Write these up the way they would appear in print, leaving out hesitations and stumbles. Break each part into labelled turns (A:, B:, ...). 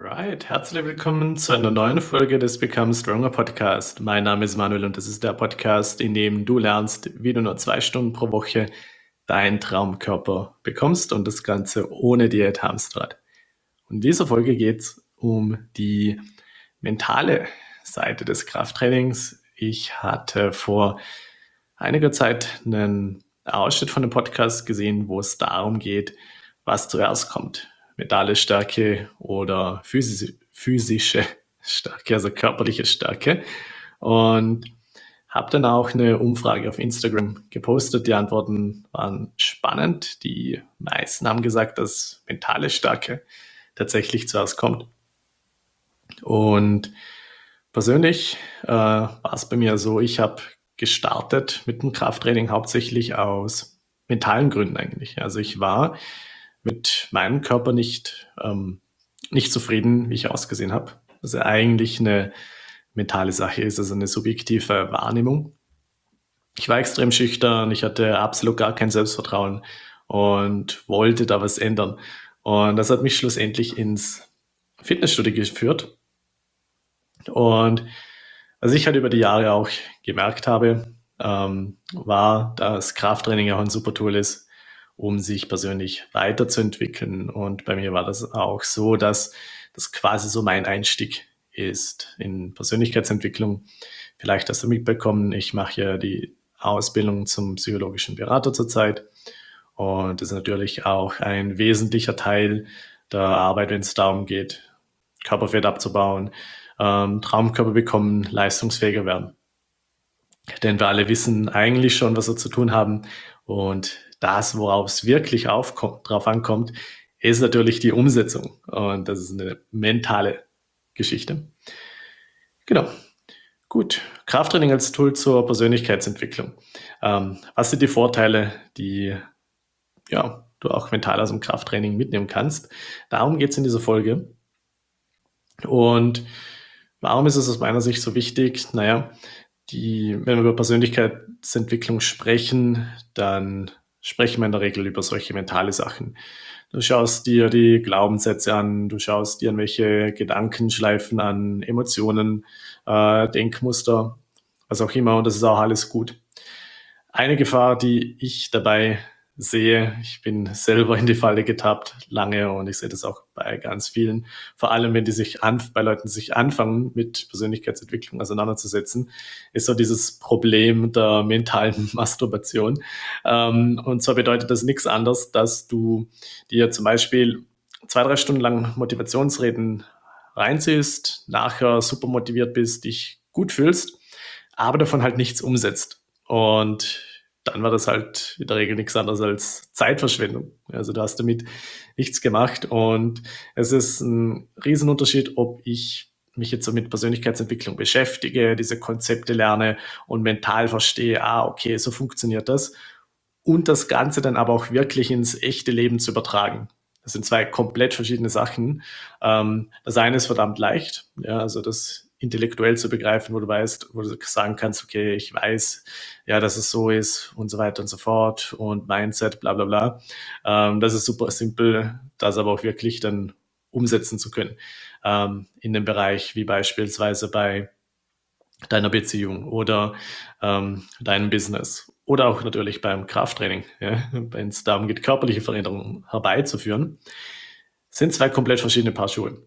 A: Alright, herzlich willkommen zu einer neuen Folge des Become Stronger Podcast. Mein Name ist Manuel und das ist der Podcast, in dem du lernst, wie du nur 2 Stunden pro Woche deinen Traumkörper bekommst und das Ganze ohne Diät-Hamsterrad. Und in dieser Folge geht es um die mentale Seite des Krafttrainings. Ich hatte vor einiger Zeit einen Ausschnitt von dem Podcast gesehen, wo es darum geht, was zuerst kommt. Mentale Stärke oder physische Stärke, also körperliche Stärke. Und habe dann auch eine Umfrage auf Instagram gepostet. Die Antworten waren spannend. Die meisten haben gesagt, dass mentale Stärke tatsächlich zuerst kommt. Und persönlich war es bei mir so, ich habe gestartet mit dem Krafttraining hauptsächlich aus mentalen Gründen eigentlich. Also ich war mit meinem Körper nicht zufrieden, wie ich ausgesehen habe. Was ja eigentlich eine mentale Sache ist, also eine subjektive Wahrnehmung. Ich war extrem schüchtern, ich hatte absolut gar kein Selbstvertrauen und wollte da was ändern. Und das hat mich schlussendlich ins Fitnessstudio geführt. Und was ich halt über die Jahre auch gemerkt habe, war, dass Krafttraining ja auch ein super Tool ist, um sich persönlich weiterzuentwickeln. Und bei mir war das auch so, dass das quasi so mein Einstieg ist in Persönlichkeitsentwicklung. Vielleicht hast du mitbekommen, ich mache ja die Ausbildung zum psychologischen Berater zurzeit. Und das ist natürlich auch ein wesentlicher Teil der Arbeit, wenn es darum geht, Körperfett abzubauen, Traumkörper bekommen, leistungsfähiger werden. Denn wir alle wissen eigentlich schon, was wir zu tun haben. Und das, worauf es wirklich drauf ankommt, ist natürlich die Umsetzung. Und das ist eine mentale Geschichte. Genau. Gut. Krafttraining als Tool zur Persönlichkeitsentwicklung. Was sind die Vorteile, die du auch mental aus dem Krafttraining mitnehmen kannst? Darum geht es in dieser Folge. Und warum ist es aus meiner Sicht so wichtig? Naja, wenn wir über Persönlichkeitsentwicklung sprechen, dann sprechen wir in der Regel über solche mentale Sachen. Du schaust dir die Glaubenssätze an, du schaust dir an welche Gedankenschleifen an, Emotionen, Denkmuster, was auch immer, und das ist auch alles gut. Eine Gefahr, die ich dabei sehe, ich bin selber in die Falle getappt lange und ich sehe das auch bei ganz vielen, vor allem wenn bei Leuten sich anfangen mit Persönlichkeitsentwicklung auseinanderzusetzen, ist so dieses Problem der mentalen Masturbation. Und zwar bedeutet das nichts anderes, dass du dir zum Beispiel 2, 3 Stunden lang Motivationsreden reinziehst, nachher super motiviert bist, dich gut fühlst, aber davon halt nichts umsetzt. Und dann war das halt in der Regel nichts anderes als Zeitverschwendung. Also du hast damit nichts gemacht und es ist ein Riesenunterschied, ob ich mich jetzt so mit Persönlichkeitsentwicklung beschäftige, diese Konzepte lerne und mental verstehe, okay, so funktioniert das, und das Ganze dann aber auch wirklich ins echte Leben zu übertragen. Das sind 2 komplett verschiedene Sachen. Das eine ist verdammt leicht, ja, also das intellektuell zu begreifen, wo du sagen kannst, okay, ich weiß, ja, dass es so ist und so weiter und so fort und Mindset, bla bla bla. Das ist super simpel, das aber auch wirklich dann umsetzen zu können. In dem Bereich wie beispielsweise bei deiner Beziehung oder deinem Business oder auch natürlich beim Krafttraining, ja, wenn es darum geht, körperliche Veränderungen herbeizuführen, sind 2 komplett verschiedene Paar Schuhe.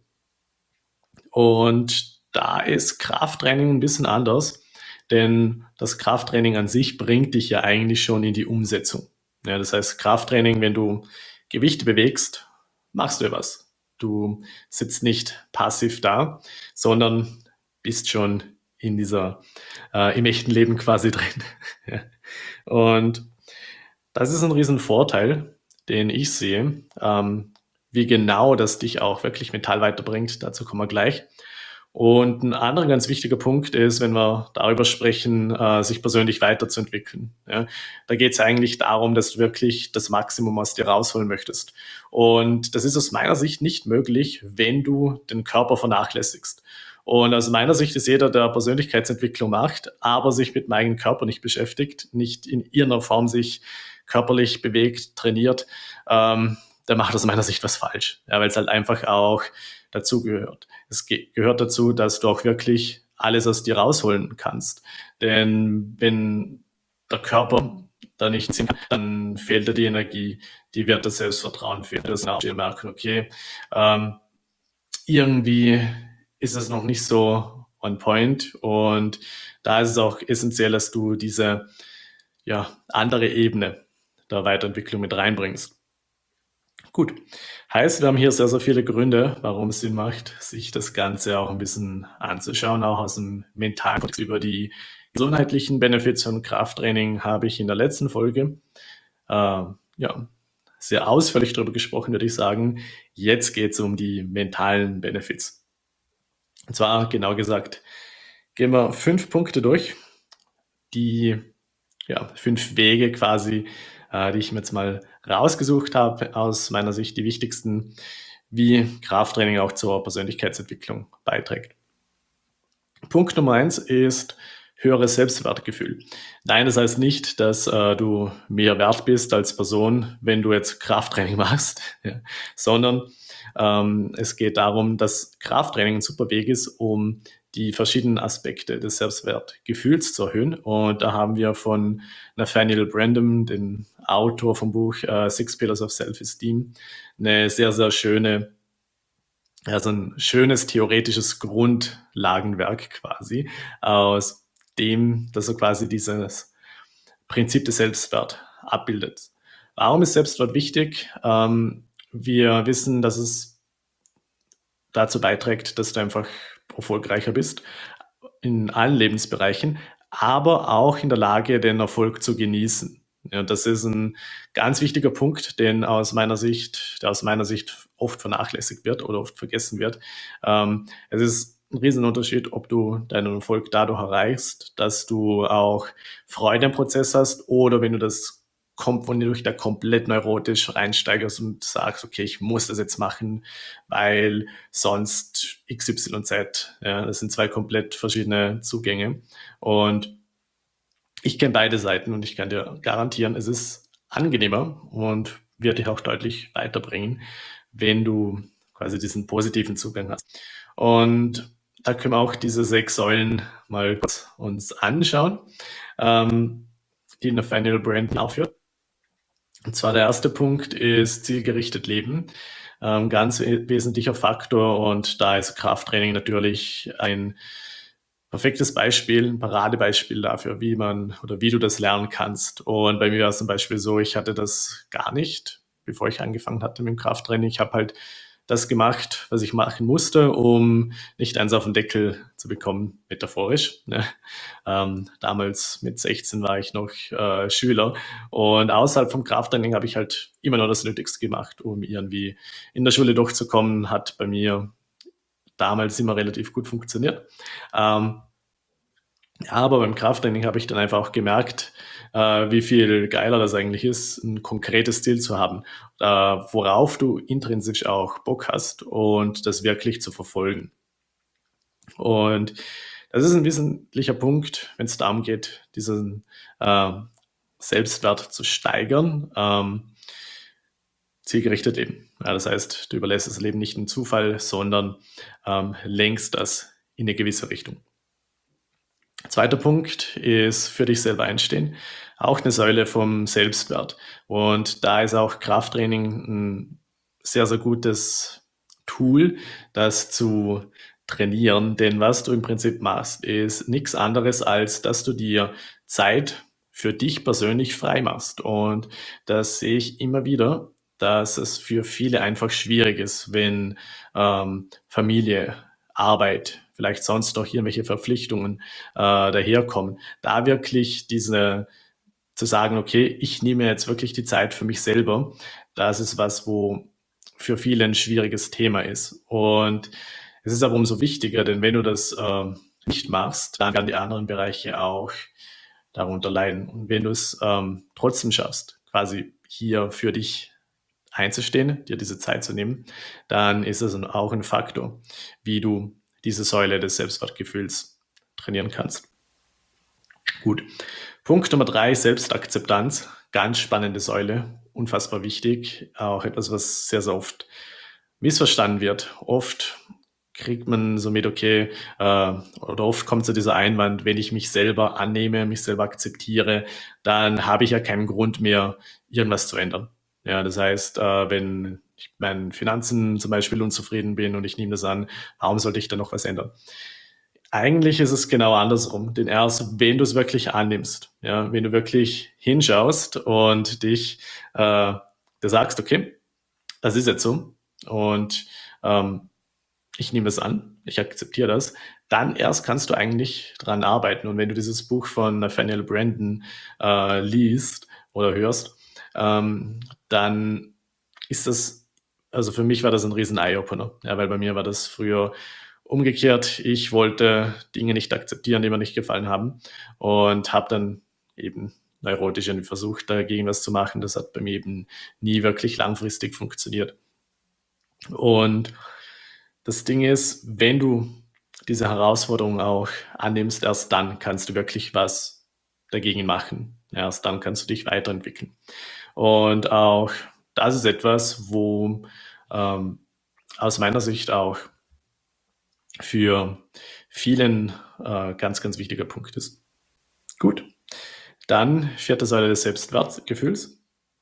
A: Und da ist Krafttraining ein bisschen anders, denn das Krafttraining an sich bringt dich ja eigentlich schon in die Umsetzung. Ja, das heißt, Krafttraining, wenn du Gewichte bewegst, machst du was. Du sitzt nicht passiv da, sondern bist schon im echten Leben quasi drin. Ja. Und das ist ein riesen Vorteil, den ich sehe. Wie genau das dich auch wirklich mental weiterbringt, dazu kommen wir gleich. Und ein anderer ganz wichtiger Punkt ist, wenn wir darüber sprechen, sich persönlich weiterzuentwickeln. Ja, da geht es eigentlich darum, dass du wirklich das Maximum aus dir rausholen möchtest. Und das ist aus meiner Sicht nicht möglich, wenn du den Körper vernachlässigst. Und aus meiner Sicht ist jeder, der Persönlichkeitsentwicklung macht, aber sich mit dem eigenen Körper nicht beschäftigt, nicht in irgendeiner Form sich körperlich bewegt, trainiert, der macht aus meiner Sicht was falsch. Ja, weil es halt einfach auch dazu gehört. Es gehört dazu, dass du auch wirklich alles aus dir rausholen kannst. Denn wenn der Körper da nicht sind, dann fehlt dir die Energie, die wird das Selbstvertrauen fehlen. Das merken, okay, irgendwie ist es noch nicht so on point und da ist es auch essentiell, dass du diese andere Ebene der Weiterentwicklung mit reinbringst. Gut, heißt, wir haben hier sehr, sehr viele Gründe, warum es Sinn macht, sich das Ganze auch ein bisschen anzuschauen, auch aus dem mentalen Kontext. Über die gesundheitlichen Benefits von Krafttraining habe ich in der letzten Folge sehr ausführlich darüber gesprochen, würde ich sagen. Jetzt geht es um die mentalen Benefits. Und zwar, genau gesagt, gehen wir 5 Punkte durch, die 5 Wege quasi, die ich mir jetzt mal rausgesucht habe, aus meiner Sicht die wichtigsten, wie Krafttraining auch zur Persönlichkeitsentwicklung beiträgt. Punkt Nummer 1 ist höheres Selbstwertgefühl. Nein, das heißt nicht, dass du mehr wert bist als Person, wenn du jetzt Krafttraining machst, sondern es geht darum, dass Krafttraining ein super Weg ist, um die verschiedenen Aspekte des Selbstwertgefühls zu erhöhen. Und da haben wir von Nathaniel Brandon, den Autor vom Buch Six Pillars of Self-Esteem, eine sehr, sehr schöne, also ein schönes theoretisches Grundlagenwerk quasi, aus dem, dass er quasi dieses Prinzip des Selbstwert abbildet. Warum ist Selbstwert wichtig? Wir wissen, dass es dazu beiträgt, dass du einfach erfolgreicher bist in allen Lebensbereichen, aber auch in der Lage, den Erfolg zu genießen. Ja, das ist ein ganz wichtiger Punkt, der aus meiner Sicht oft vernachlässigt wird oder oft vergessen wird. Es ist ein Riesenunterschied, ob du deinen Erfolg dadurch erreichst, dass du auch Freude im Prozess hast oder wenn du dich da komplett neurotisch reinsteigerst und sagst, okay, ich muss das jetzt machen, weil sonst XYZ. Ja, das sind 2 komplett verschiedene Zugänge. Und ich kenne beide Seiten und ich kann dir garantieren, es ist angenehmer und wird dich auch deutlich weiterbringen, wenn du quasi diesen positiven Zugang hast. Und da können wir auch diese 6 Säulen mal kurz uns anschauen, die Nathaniel Brandon aufführt. Und zwar der erste Punkt ist zielgerichtet leben. Ganz wesentlicher Faktor und da ist Krafttraining natürlich ein perfektes Beispiel, ein Paradebeispiel dafür, wie du das lernen kannst. Und bei mir war es zum Beispiel so, ich hatte das gar nicht, bevor ich angefangen hatte mit dem Krafttraining. Ich habe halt das gemacht, was ich machen musste, um nicht eins auf den Deckel zu bekommen, metaphorisch. Ne? Damals mit 16 war ich noch Schüler und außerhalb vom Krafttraining habe ich halt immer nur das Nötigste gemacht, um irgendwie in der Schule durchzukommen. Hat bei mir damals immer relativ gut funktioniert. Aber beim Krafttraining habe ich dann einfach auch gemerkt, wie viel geiler das eigentlich ist, ein konkretes Ziel zu haben, worauf du intrinsisch auch Bock hast und das wirklich zu verfolgen. Und das ist ein wesentlicher Punkt, wenn es darum geht, diesen Selbstwert zu steigern, zielgerichtet leben. Ja, das heißt, du überlässt das Leben nicht dem Zufall, sondern lenkst das in eine gewisse Richtung. Zweiter Punkt ist für dich selber einstehen. Auch eine Säule vom Selbstwert. Und da ist auch Krafttraining ein sehr, sehr gutes Tool, das zu trainieren. Denn was du im Prinzip machst, ist nichts anderes, als dass du dir Zeit für dich persönlich frei machst. Und das sehe ich immer wieder, dass es für viele einfach schwierig ist, wenn Familie, Arbeit, vielleicht sonst noch irgendwelche Verpflichtungen daherkommen. Da wirklich zu sagen, okay, ich nehme jetzt wirklich die Zeit für mich selber, das ist was, wo für viele ein schwieriges Thema ist. Und es ist aber umso wichtiger, denn wenn du das nicht machst, dann werden die anderen Bereiche auch darunter leiden. Und wenn du es trotzdem schaffst, quasi hier für dich einzustehen, dir diese Zeit zu nehmen, dann ist es auch ein Faktor, wie du diese Säule des Selbstwertgefühls trainieren kannst. Gut. Punkt Nummer 3, Selbstakzeptanz. Ganz spannende Säule, unfassbar wichtig. Auch etwas, was sehr, sehr oft missverstanden wird. Oft kriegt man so mit, okay, oder oft kommt so dieser Einwand, wenn ich mich selber annehme, mich selber akzeptiere, dann habe ich ja keinen Grund mehr, irgendwas zu ändern. Ja, das heißt, wenn ich mit meinen Finanzen zum Beispiel unzufrieden bin und ich nehme das an, warum sollte ich da noch was ändern? Eigentlich ist es genau andersrum. Denn erst, wenn du es wirklich annimmst, ja, wenn du wirklich hinschaust und dich, du sagst, okay, das ist jetzt so und ähm, ich nehme es an, ich akzeptiere das, dann erst kannst du eigentlich dran arbeiten. Und wenn du dieses Buch von Nathaniel Brandon liest oder hörst, dann ist das, also für mich war das ein riesen Eye-Opener, ja, weil bei mir war das früher umgekehrt. Ich wollte Dinge nicht akzeptieren, die mir nicht gefallen haben und habe dann eben neurotisch irgendwie versucht, dagegen was zu machen. Das hat bei mir eben nie wirklich langfristig funktioniert. Und das Ding ist, wenn du diese Herausforderung auch annimmst, erst dann kannst du wirklich was dagegen machen. Erst dann kannst du dich weiterentwickeln. Und auch das ist etwas, wo ähm, aus meiner Sicht auch für vielen ganz, ganz wichtiger Punkt ist. Gut, dann vierte Säule des Selbstwertgefühls,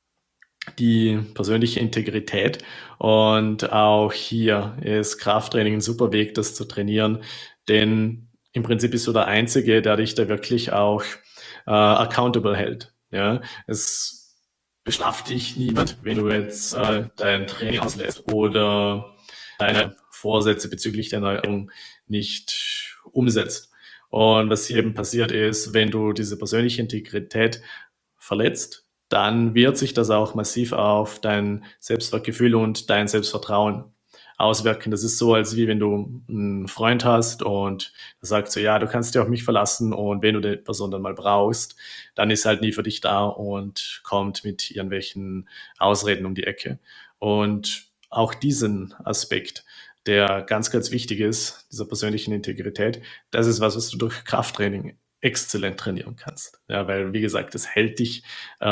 A: die persönliche Integrität. Und auch hier ist Krafttraining ein super Weg, das zu trainieren, denn im Prinzip bist du der Einzige, der dich da wirklich auch accountable hält. Ja, es bestraft dich niemand, wenn du jetzt dein Training auslässt oder deine Vorsätze bezüglich der Ernährung nicht umsetzt. Und was hier eben passiert ist, wenn du diese persönliche Integrität verletzt, dann wird sich das auch massiv auf dein Selbstwertgefühl und dein Selbstvertrauen auswirken. Das ist so, als wie wenn du einen Freund hast und er sagt so, ja, du kannst dich auf mich verlassen und wenn du die Person dann mal brauchst, dann ist halt nie für dich da und kommt mit irgendwelchen Ausreden um die Ecke. Und auch diesen Aspekt, der ganz, ganz wichtig ist, dieser persönlichen Integrität, das ist was, was du durch Krafttraining exzellent trainieren kannst. Ja, weil, wie gesagt, es hält dich,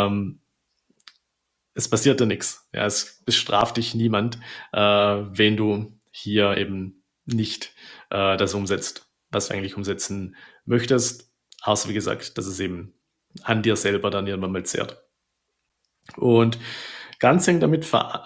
A: es passiert dir nichts. Ja, es bestraft dich niemand, wenn du hier eben nicht das umsetzt, was du eigentlich umsetzen möchtest. Außer, wie gesagt, dass es eben an dir selber dann irgendwann mal zehrt. Und ganz eng damit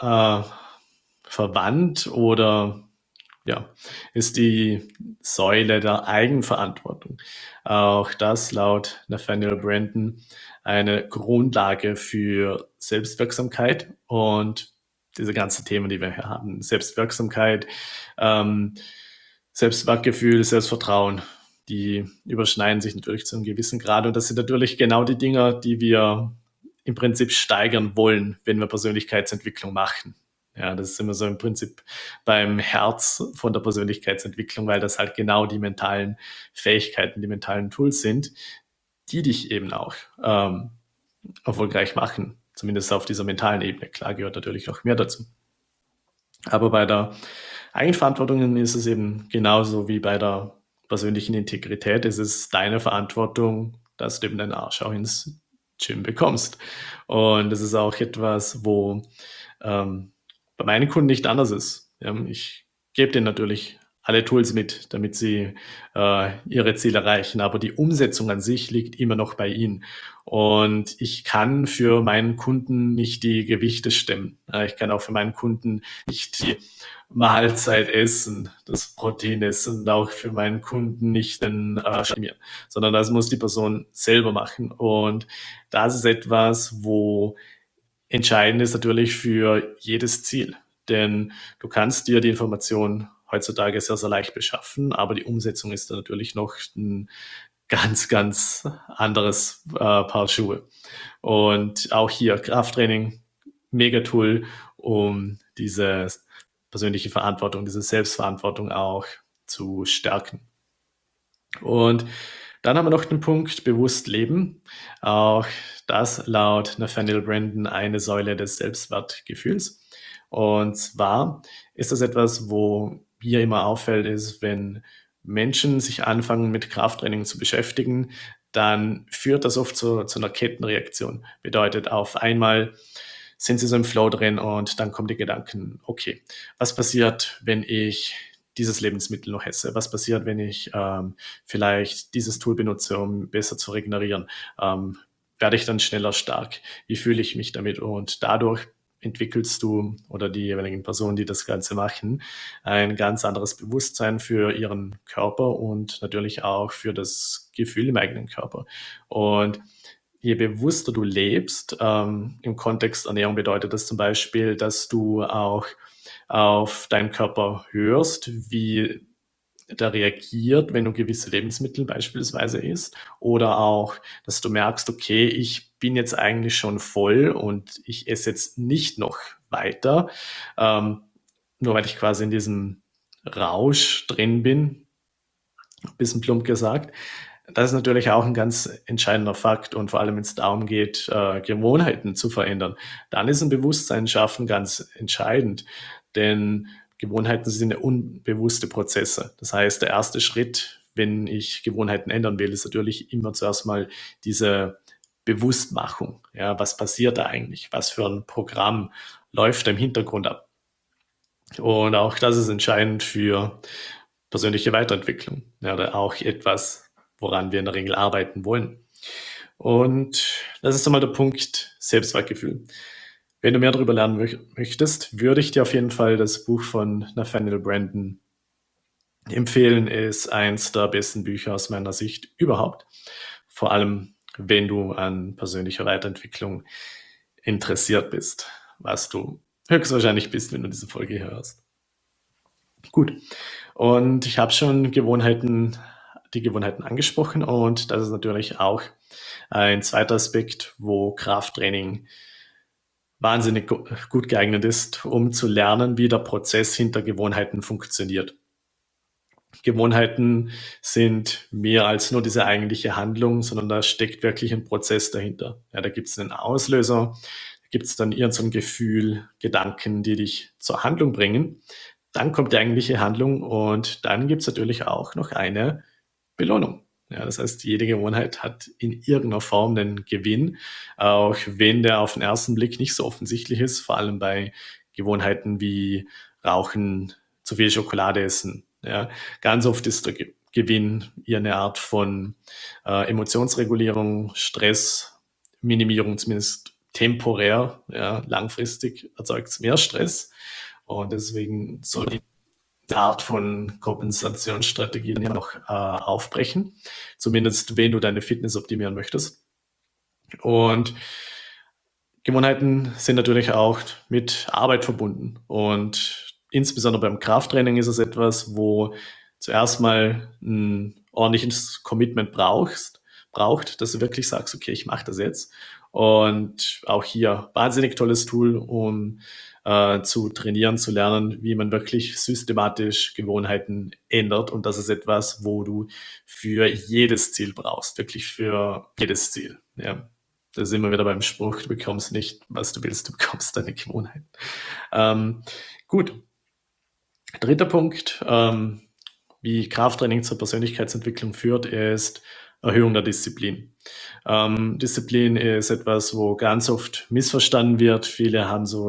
A: verwandt oder ja, ist die Säule der Eigenverantwortung. Auch das laut Nathaniel Brandon eine Grundlage für Selbstwirksamkeit und diese ganzen Themen, die wir hier haben. Selbstwirksamkeit, ähm, Selbstwertgefühl, Selbstvertrauen, die überschneiden sich natürlich zu einem gewissen Grad. Und das sind natürlich genau die Dinge, die wir im Prinzip steigern wollen, wenn wir Persönlichkeitsentwicklung machen. Ja, das ist immer so im Prinzip beim Herz von der Persönlichkeitsentwicklung, weil das halt genau die mentalen Fähigkeiten, die mentalen Tools sind, die dich eben auch erfolgreich machen. Zumindest auf dieser mentalen Ebene. Klar gehört natürlich noch mehr dazu. Aber bei der Eigenverantwortung ist es eben genauso wie bei der persönlichen Integrität. Es ist deine Verantwortung, dass du eben deinen Arsch auch ins Gym bekommst. Und das ist auch etwas, wo bei meinen Kunden nicht anders ist. Ich gebe denen natürlich alle Tools mit, damit sie ihre Ziele erreichen, aber die Umsetzung an sich liegt immer noch bei ihnen. Und ich kann für meinen Kunden nicht die Gewichte stemmen. Ich kann auch für meinen Kunden nicht die Mahlzeit essen, das Protein essen und auch für meinen Kunden nicht den schmieren, sondern das muss die Person selber machen. Und das ist etwas, wo entscheidend ist natürlich für jedes Ziel. Denn du kannst dir die Information heutzutage sehr, sehr leicht beschaffen, aber die Umsetzung ist dann natürlich noch ein ganz, ganz anderes Paar Schuhe. Und auch hier Krafttraining, mega Tool, um diese persönliche Verantwortung, diese Selbstverantwortung auch zu stärken. Und dann haben wir noch den Punkt bewusst leben. Auch das laut Nathaniel Brandon eine Säule des Selbstwertgefühls. Und zwar ist das etwas, wo mir immer auffällt, ist, wenn Menschen sich anfangen mit Krafttraining zu beschäftigen, dann führt das oft zu einer Kettenreaktion. Bedeutet, auf einmal sind sie so im Flow drin und dann kommen die Gedanken, okay, was passiert, wenn ich dieses Lebensmittel noch esse? Was passiert, wenn ich vielleicht dieses Tool benutze, um besser zu regenerieren? Werde ich dann schneller stark? Wie fühle ich mich damit? Und dadurch entwickelst du oder die jeweiligen Personen, die das Ganze machen, ein ganz anderes Bewusstsein für ihren Körper und natürlich auch für das Gefühl im eigenen Körper. Und je bewusster du lebst, im Kontext Ernährung bedeutet das zum Beispiel, dass du auch auf deinen Körper hörst, wie der reagiert, wenn du gewisse Lebensmittel beispielsweise isst, oder auch, dass du merkst, okay, ich bin jetzt eigentlich schon voll und ich esse jetzt nicht noch weiter, ähm, nur weil ich quasi in diesem Rausch drin bin, ein bisschen plump gesagt. Das ist natürlich auch ein ganz entscheidender Fakt und vor allem, wenn es darum geht, Gewohnheiten zu verändern, dann ist ein Bewusstsein schaffen ganz entscheidend, denn Gewohnheiten sind ja unbewusste Prozesse. Das heißt, der erste Schritt, wenn ich Gewohnheiten ändern will, ist natürlich immer zuerst mal diese Bewusstmachung. Ja, was passiert da eigentlich? Was für ein Programm läuft da im Hintergrund ab? Und auch das ist entscheidend für persönliche Weiterentwicklung, ja, oder auch etwas, woran wir in der Regel arbeiten wollen. Und das ist einmal der Punkt Selbstwertgefühl. Wenn du mehr darüber lernen möchtest, würde ich dir auf jeden Fall das Buch von Nathaniel Branden empfehlen. Ist eins der besten Bücher aus meiner Sicht überhaupt. Vor allem, wenn du an persönlicher Weiterentwicklung interessiert bist, was du höchstwahrscheinlich bist, wenn du diese Folge hörst. Gut. Und ich habe schon die Gewohnheiten angesprochen und das ist natürlich auch ein zweiter Aspekt, wo Krafttraining wahnsinnig gut geeignet ist, um zu lernen, wie der Prozess hinter Gewohnheiten funktioniert. Gewohnheiten sind mehr als nur diese eigentliche Handlung, sondern da steckt wirklich ein Prozess dahinter. Ja, da gibt es einen Auslöser, da gibt es dann irgend so ein Gefühl, Gedanken, die dich zur Handlung bringen. Dann kommt die eigentliche Handlung und dann gibt es natürlich auch noch eine Belohnung. Ja, das heißt, jede Gewohnheit hat in irgendeiner Form einen Gewinn, auch wenn der auf den ersten Blick nicht so offensichtlich ist, vor allem bei Gewohnheiten wie Rauchen, zu viel Schokolade essen. Ja, ganz oft ist der Gewinn eher eine Art von Emotionsregulierung, Stressminimierung, zumindest temporär. Ja, langfristig erzeugt es mehr Stress und deswegen soll die Art von Kompensationsstrategien ja noch aufbrechen. Zumindest, wenn du deine Fitness optimieren möchtest. Und Gewohnheiten sind natürlich auch mit Arbeit verbunden. Und insbesondere beim Krafttraining ist es etwas, wo zuerst mal ein ordentliches Commitment braucht, dass du wirklich sagst, okay, ich mache das jetzt. Und auch hier wahnsinnig tolles Tool, um zu trainieren, zu lernen, wie man wirklich systematisch Gewohnheiten ändert. Und das ist etwas, wo du für jedes Ziel brauchst, wirklich für jedes Ziel. Ja. Da sind wir wieder beim Spruch, du bekommst nicht, was du willst, du bekommst deine Gewohnheit. Gut. Dritter Punkt, wie Krafttraining zur Persönlichkeitsentwicklung führt, ist Erhöhung der Disziplin. Disziplin ist etwas, wo ganz oft missverstanden wird. Viele haben so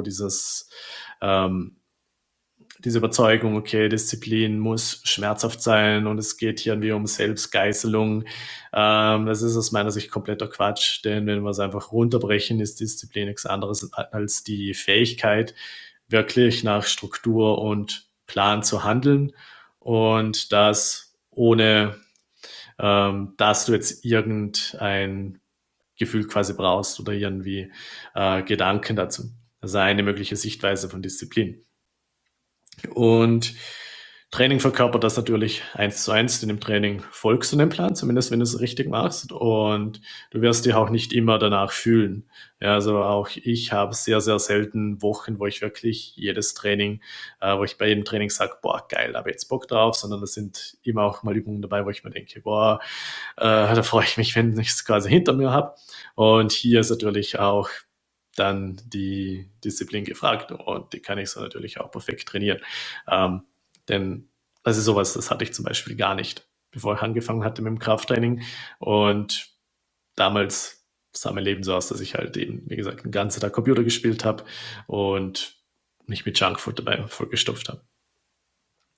A: diese Überzeugung, okay, Disziplin muss schmerzhaft sein und es geht hier irgendwie um Selbstgeißelung. Das ist aus meiner Sicht kompletter Quatsch, denn wenn wir es einfach runterbrechen, ist Disziplin nichts anderes als die Fähigkeit, wirklich nach Struktur und Plan zu handeln und das ohne, dass du jetzt irgendein Gefühl quasi brauchst oder irgendwie Gedanken dazu. Das ist eine mögliche Sichtweise von Disziplin. Und Training verkörpert das natürlich 1:1. In dem Training folgst du dem Plan, zumindest wenn du es richtig machst. Und du wirst dich auch nicht immer danach fühlen. Ja, also auch ich habe sehr, sehr selten Wochen, wo ich wirklich jedes Training, wo ich bei jedem Training sage, boah, geil, da habe ich jetzt Bock drauf, sondern es sind immer auch mal Übungen dabei, wo ich mir denke, boah, da freue ich mich, wenn ich es quasi hinter mir habe. Und hier ist natürlich auch dann die Disziplin gefragt und die kann ich so natürlich auch perfekt trainieren. Denn das ist sowas, das hatte ich zum Beispiel gar nicht, bevor ich angefangen hatte mit dem Krafttraining. Und damals sah mein Leben so aus, dass ich halt eben, wie gesagt, den ganzen Tag Computer gespielt habe und mich mit Junkfood dabei vollgestopft habe.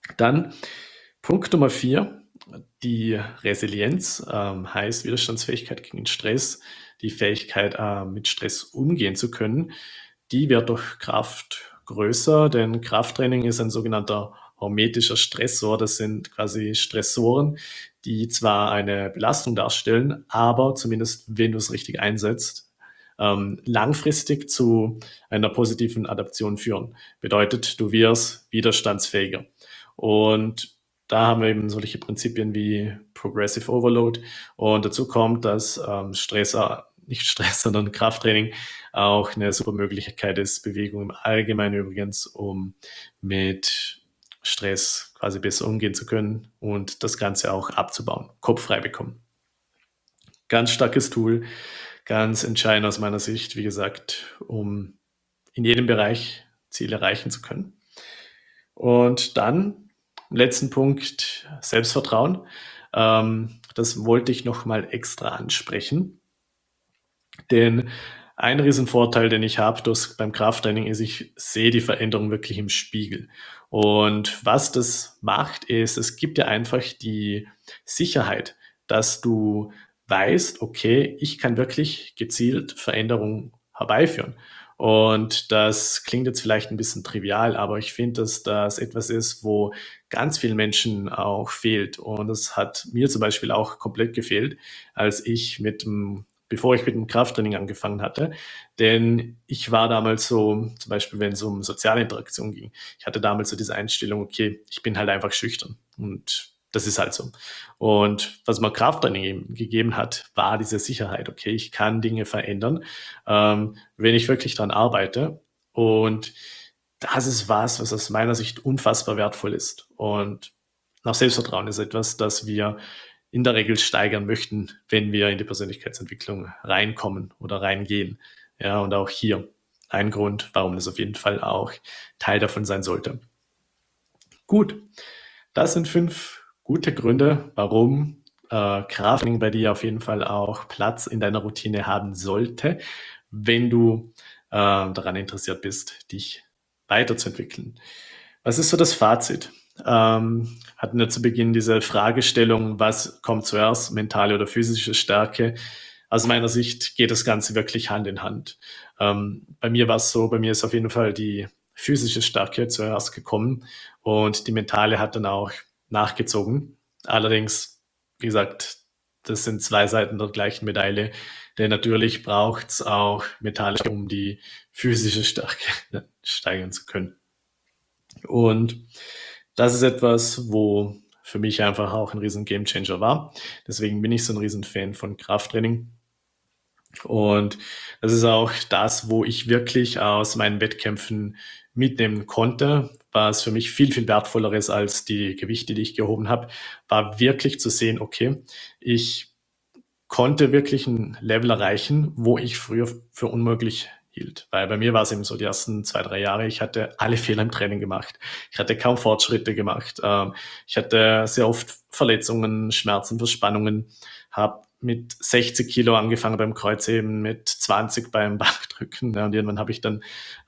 A: Dann Punkt Nummer 4, die Resilienz, heißt Widerstandsfähigkeit gegen Stress, die Fähigkeit, mit Stress umgehen zu können. Die wird durch Kraft größer, denn Krafttraining ist ein sogenannter hormetischer Stressor. Das sind quasi Stressoren, die zwar eine Belastung darstellen, aber zumindest, wenn du es richtig einsetzt, langfristig zu einer positiven Adaption führen. Bedeutet, du wirst widerstandsfähiger. Und da haben wir eben solche Prinzipien wie Progressive Overload. Und dazu kommt, dass nicht Stress, sondern Krafttraining auch eine super Möglichkeit ist, Bewegung im Allgemeinen übrigens, um mit Stress quasi besser umgehen zu können und das Ganze auch abzubauen, kopffrei bekommen. Ganz starkes Tool, ganz entscheidend aus meiner Sicht, wie gesagt, um in jedem Bereich Ziele erreichen zu können. Und dann, letzten Punkt, Selbstvertrauen. Das wollte ich nochmal extra ansprechen, denn ein Riesenvorteil, den ich habe beim Krafttraining, ist, ich sehe die Veränderung wirklich im Spiegel. Und was das macht, ist, es gibt dir einfach die Sicherheit, dass du weißt, okay, ich kann wirklich gezielt Veränderungen herbeiführen. Und das klingt jetzt vielleicht ein bisschen trivial, aber ich finde, dass das etwas ist, wo ganz vielen Menschen auch fehlt. Und das hat mir zum Beispiel auch komplett gefehlt, als ich bevor ich mit dem Krafttraining angefangen hatte. Denn ich war damals so, zum Beispiel, wenn es um soziale Interaktion ging, ich hatte damals so diese Einstellung, okay, ich bin halt einfach schüchtern. Und das ist halt so. Und was mir Krafttraining eben gegeben hat, war diese Sicherheit, okay, ich kann Dinge verändern, wenn ich wirklich dran arbeite. Und das ist was aus meiner Sicht unfassbar wertvoll ist. Und auch Selbstvertrauen ist etwas, das wir in der Regel steigern möchten, wenn wir in die Persönlichkeitsentwicklung reinkommen oder reingehen. Ja, und auch hier ein Grund, warum das auf jeden Fall auch Teil davon sein sollte. Gut, das sind 5 gute Gründe, warum Krafttraining bei dir auf jeden Fall auch Platz in deiner Routine haben sollte, wenn du daran interessiert bist, dich weiterzuentwickeln. Was ist so das Fazit? Hatten wir zu Beginn diese Fragestellung, was kommt zuerst, mentale oder physische Stärke? Aus meiner Sicht geht das Ganze wirklich Hand in Hand. Bei mir war es so, bei mir ist auf jeden Fall die physische Stärke zuerst gekommen und die mentale hat dann auch nachgezogen. Allerdings, wie gesagt, das sind zwei Seiten der gleichen Medaille, denn natürlich braucht es auch mentale Stärke, um die physische Stärke steigern zu können. Und das ist etwas, wo für mich einfach auch ein riesen Gamechanger war. Deswegen bin ich so ein riesen Fan von Krafttraining. Und das ist auch das, wo ich wirklich aus meinen Wettkämpfen mitnehmen konnte, was für mich viel, viel wertvoller ist als die Gewichte, die ich gehoben habe, war wirklich zu sehen, okay, ich konnte wirklich ein Level erreichen, wo ich früher für unmöglich hielt. Weil bei mir war es eben so die ersten 2, 3 Jahre, ich hatte alle Fehler im Training gemacht. Ich hatte kaum Fortschritte gemacht. Ich hatte sehr oft Verletzungen, Schmerzen, Verspannungen, habe mit 60 Kilo angefangen beim Kreuzheben, mit 20 beim Bankdrücken. Ja, und irgendwann habe ich dann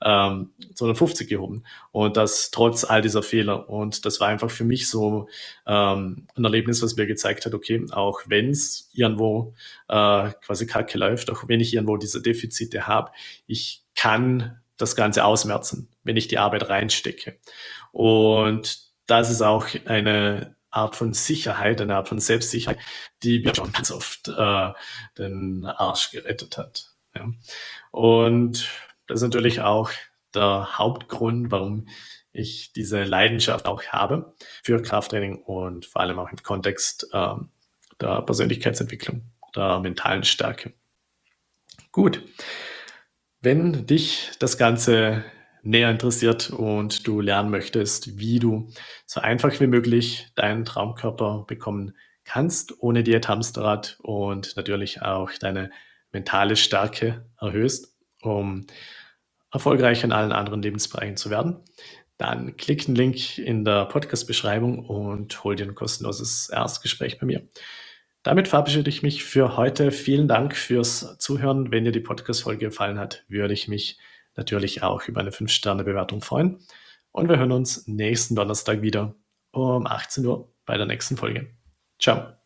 A: 250 gehoben. Und das trotz all dieser Fehler. Und das war einfach für mich so ein Erlebnis, was mir gezeigt hat, okay, auch wenn es irgendwo quasi kacke läuft, auch wenn ich irgendwo diese Defizite habe, ich kann das Ganze ausmerzen, wenn ich die Arbeit reinstecke. Und das ist auch eine Art von Sicherheit, eine Art von Selbstsicherheit, die mir schon ganz oft den Arsch gerettet hat. Ja. Und das ist natürlich auch der Hauptgrund, warum ich diese Leidenschaft auch habe für Krafttraining und vor allem auch im Kontext der Persönlichkeitsentwicklung, der mentalen Stärke. Gut, wenn dich das Ganze näher interessiert und du lernen möchtest, wie du so einfach wie möglich deinen Traumkörper bekommen kannst, ohne Diät-Hamsterrad und natürlich auch deine mentale Stärke erhöhst, um erfolgreich in allen anderen Lebensbereichen zu werden, dann klick den Link in der Podcast-Beschreibung und hol dir ein kostenloses Erstgespräch bei mir. Damit verabschiede ich mich für heute. Vielen Dank fürs Zuhören. Wenn dir die Podcast-Folge gefallen hat, würde ich mich natürlich auch über eine 5-Sterne-Bewertung freuen. Und wir hören uns nächsten Donnerstag wieder. um 18 Uhr bei der nächsten Folge. Ciao.